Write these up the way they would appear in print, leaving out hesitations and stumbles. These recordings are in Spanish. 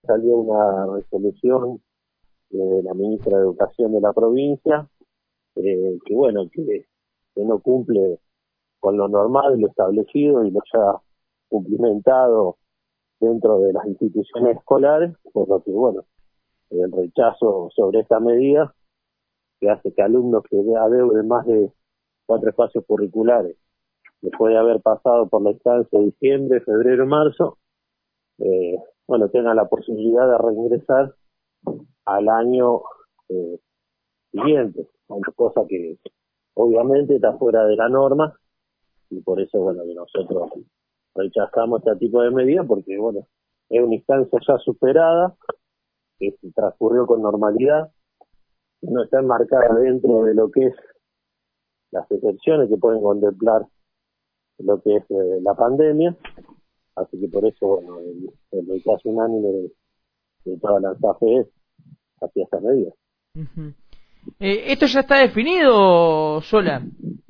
salió una resolución de la ministra de Educación de la provincia, que bueno, que no cumple con lo normal, lo establecido y lo ya cumplimentado dentro de las instituciones escolares, por lo que bueno, el rechazo sobre esta medida que hace que alumnos que adeuden más de 4 espacios curriculares, después de haber pasado por la instancia de diciembre, febrero, marzo, bueno, tengan la posibilidad de reingresar al año siguiente, una cosa que obviamente está fuera de la norma, y por eso, bueno, que nosotros rechazamos este tipo de medidas, porque, bueno, es una instancia ya superada, que se transcurrió con normalidad, que no está enmarcada dentro de lo que es las excepciones que pueden contemplar lo que es la pandemia, así que por eso, bueno, el rechazo unánime de toda la ANSAFE hacia esta medida. Uh-huh. ¿Esto ya está definido, Sola?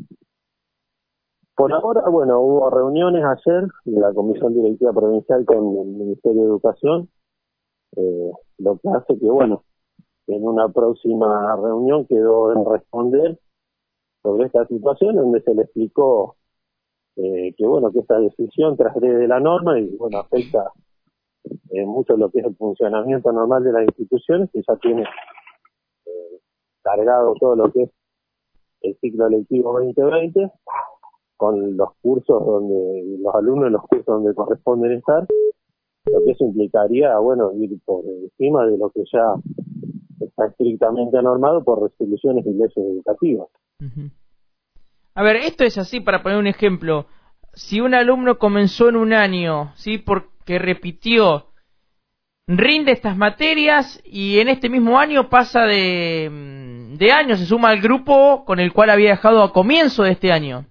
Por ahora, bueno, hubo reuniones ayer de la Comisión Directiva Provincial con el Ministerio de Educación, lo que hace que, bueno, en una próxima reunión quedó en responder sobre esta situación, donde se le explicó que, bueno, que esta decisión transgrede la norma y, bueno, afecta mucho lo que es el funcionamiento normal de las instituciones, que ya tiene cargado todo lo que es el ciclo lectivo 2020, con los cursos donde los alumnos en los cursos donde corresponden estar, lo que eso implicaría, bueno, ir por encima de lo que ya está estrictamente normado por resoluciones y leyes educativas. Uh-huh. A ver, esto es así, para poner un ejemplo. Si un alumno comenzó en un año, ¿sí?, porque repitió, rinde estas materias y en este mismo año pasa de año, se suma al grupo con el cual había dejado a comienzo de este año.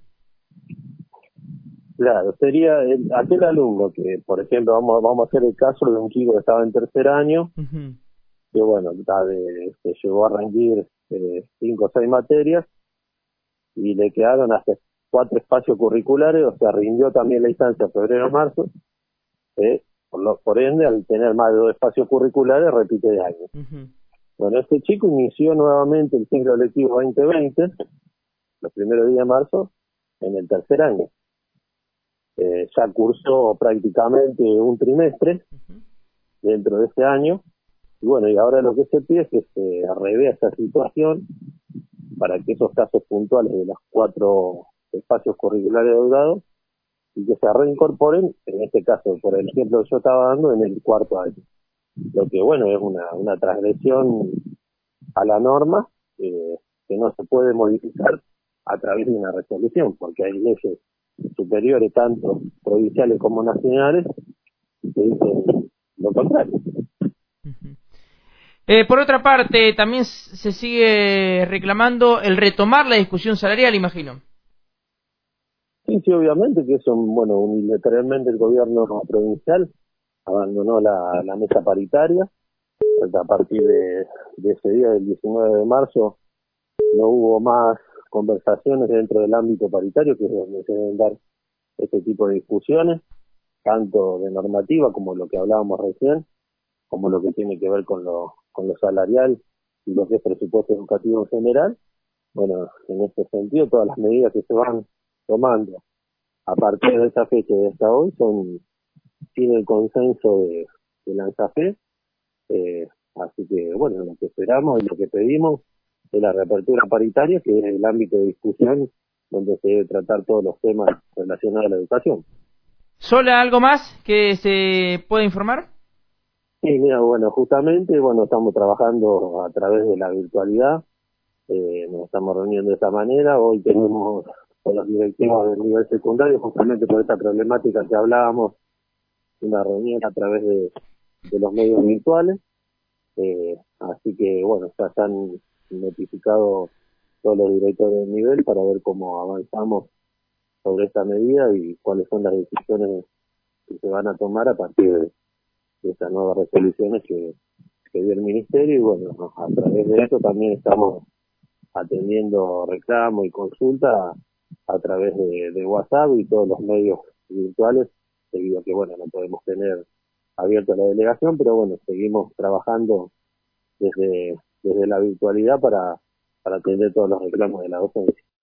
Claro, sería aquel alumno que, por ejemplo, vamos a hacer el caso de un chico que estaba en tercer año, Uh-huh, que bueno, se llegó a rendir 5 o 6 materias y le quedaron hasta 4 espacios curriculares, o sea, rindió también la instancia febrero-marzo, por ende, al tener más de 2 espacios curriculares, repite de año. uh-huh. Bueno, este chico inició nuevamente el ciclo lectivo 2020, los primeros días de marzo, en el tercer año. Ya cursó prácticamente un trimestre dentro de ese año, y bueno, y ahora lo que se pide es que se revea esta situación para que esos casos puntuales de los 4 espacios curriculares deudados y que se reincorporen, en este caso, por el ejemplo que yo estaba dando, en el cuarto año. Lo que, bueno, es una transgresión a la norma que no se puede modificar a través de una resolución, porque hay leyes superiores, tanto provinciales como nacionales, que dicen lo contrario. Por otra parte, también se sigue reclamando el retomar la discusión salarial, imagino. Sí, obviamente que eso, bueno, unilateralmente el gobierno provincial abandonó la mesa paritaria. A partir de ese día, del 19 de marzo, no hubo más conversaciones dentro del ámbito paritario, que es donde se deben dar este tipo de discusiones, tanto de normativa como lo que hablábamos recién, como lo que tiene que ver con lo salarial y lo que es presupuesto educativo en general. Bueno, en este sentido, todas las medidas que se van tomando a partir de esa fecha y hasta hoy son sin el consenso de la ANSAFE, así que bueno, lo que esperamos y lo que pedimos es la reapertura paritaria, que es el ámbito de discusión donde se debe tratar todos los temas relacionados a la educación. ¿Sola algo más que se pueda informar? Sí, mira, bueno, justamente, bueno, estamos trabajando a través de la virtualidad, nos estamos reuniendo de esta manera. Hoy tenemos con los directivos del nivel secundario, justamente por esta problemática que hablábamos, una reunión a través de los medios virtuales, así que bueno, ya están notificados todos los directores del nivel para ver cómo avanzamos sobre esta medida y cuáles son las decisiones que se van a tomar a partir de estas nuevas resoluciones que dio el ministerio. Y bueno, a través de eso también estamos atendiendo reclamos y consultas a través de WhatsApp y todos los medios virtuales, debido a que bueno, no podemos tener abierto a la delegación, pero bueno, seguimos trabajando desde la virtualidad para atender todos los reclamos de la docencia.